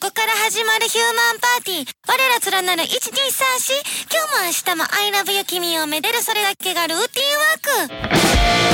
こから始まるヒューマンパーティー。我ら連なる1234。今日も明日も I love you 君をめでるそれだけがルーティンワーク。